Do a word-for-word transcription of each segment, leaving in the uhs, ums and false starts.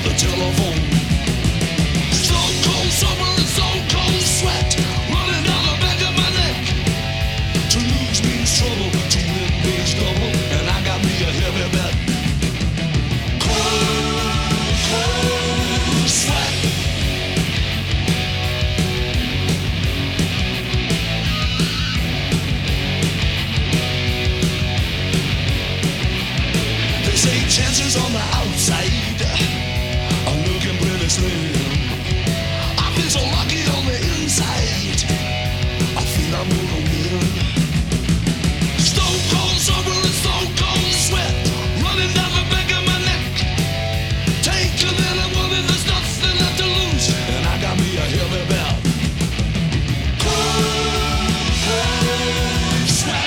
the telephone. Stone cold summer and stone cold sweat running down the back of my neck. To lose means trouble, to win means double, and I got me a heavy bet. Cold, cold sweat. They say chances on the outside are looking pretty slim. I feel so lucky on the inside, I feel I'm gonna win. Stone cold summer and stone cold sweat running down the back of my neck. Take a little money, there's nothing left to lose, and I got me a heavy bet. Cold, cold sweat.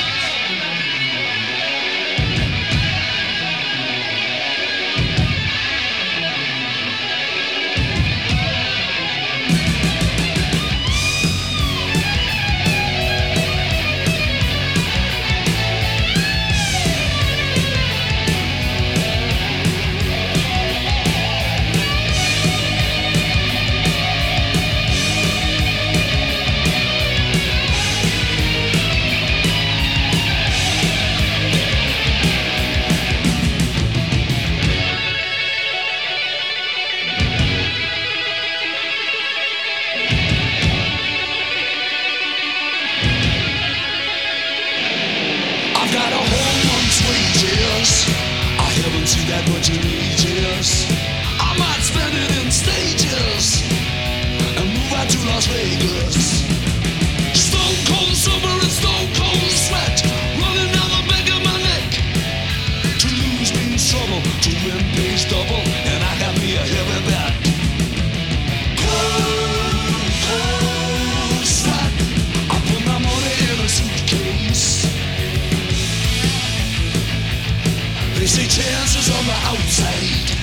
I've got a whole month's wages, I haven't seen that much in ages. I might spend it in stages and move out to Las Vegas. Stone cold summer and stone cold sweat running down the back of my neck. To lose means trouble, to win pays double, and I got me a heavy bet. Cold, cold sweat. I put my money in a suitcase. They say chances on the outside